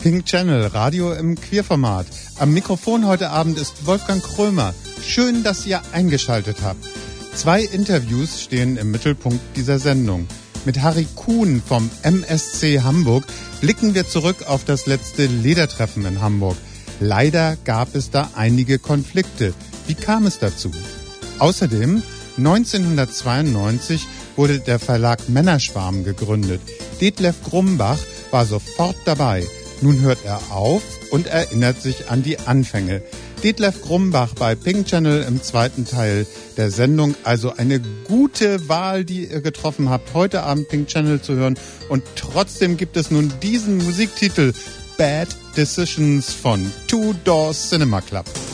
Pink Channel, Radio im Queerformat. Am Mikrofon heute Abend ist Wolfgang Krömer. Schön, dass ihr eingeschaltet habt. 2 Interviews stehen im Mittelpunkt dieser Sendung. Mit Harry Kuhn vom MSC Hamburg blicken wir zurück auf das letzte Ledertreffen in Hamburg. Leider gab es da einige Konflikte. Wie kam es dazu? Außerdem, 1992 wurde der Verlag Männerschwarm gegründet. Detlef Grumbach war sofort dabei. Nun hört er auf und erinnert sich an die Anfänge. Detlef Grumbach bei Pink Channel im 2. Teil der Sendung. Also eine gute Wahl, die ihr getroffen habt, heute Abend Pink Channel zu hören. Und trotzdem gibt es nun diesen Musiktitel Bad Decisions von Two Doors Cinema Club.